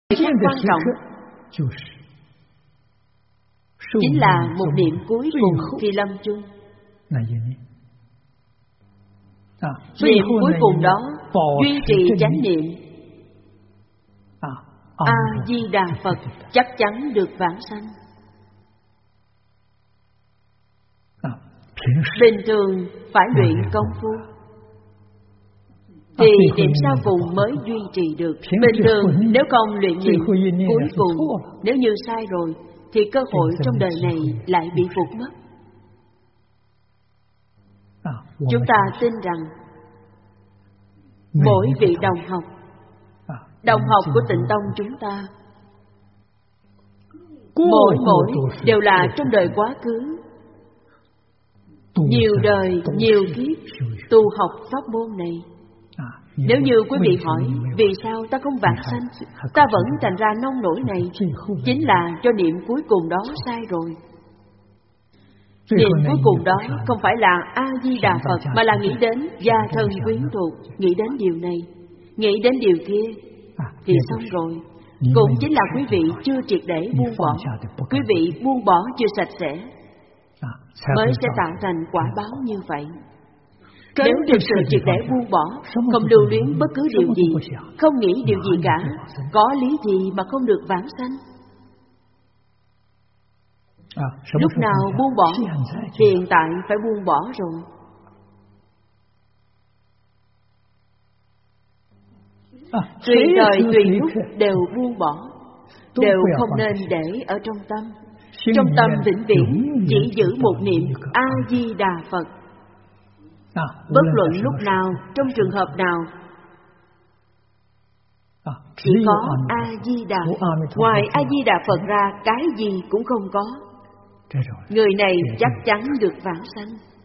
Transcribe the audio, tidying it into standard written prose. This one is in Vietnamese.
khắc quan trọng chính là một niệm cuối cùng khi lâm chung. Niệm cuối cùng đó duy trì chánh niệm A Di Đà Phật, chắc chắn được vãng sanh. Bình thường phải luyện công phu thì niệm sau cùng mới duy trì được. Bình thường nếu không luyện niệm cuối cùng, nếu như sai rồi thì cơ hội trong đời này lại bị vụt mất. Chúng ta tin rằng mỗi vị đồng học của Tịnh Tông chúng ta, mỗi đều là trong đời quá khứ nhiều đời, nhiều kiếp tu học pháp môn này. Nếu như quý vị hỏi vì sao ta không vãng sanh, ta vẫn thành ra nông nổi này, chính là cho niệm cuối cùng đó sai rồi. Niệm cuối cùng đó không phải là A Di Đà Phật, mà là nghĩ đến gia thân quyến thuộc, nghĩ đến điều này, nghĩ đến điều kia, thì xong rồi. Cũng chính là quý vị chưa triệt để buông bỏ. Quý vị buông bỏ chưa sạch sẽ, mới sẽ tạo thành quả báo như vậy. Nếu thực sự triệt để buông bỏ, không lưu luyến bất cứ điều gì, không nghĩ điều gì cả, có lý gì mà không được vãng sanh? Lúc nào buông bỏ? Hiện tại phải buông bỏ rồi. Tùy thời tùy lúc đều buông bỏ, đều không nên để ở trong tâm. Trong tâm vĩnh viễn chỉ giữ một niệm A Di Đà Phật. Bất luận lúc nào, trong trường hợp nào, chỉ có A Di Đà Phật. Ngoài A Di Đà Phật ra, cái gì cũng không có. Người này chắc chắn được vãng sanh.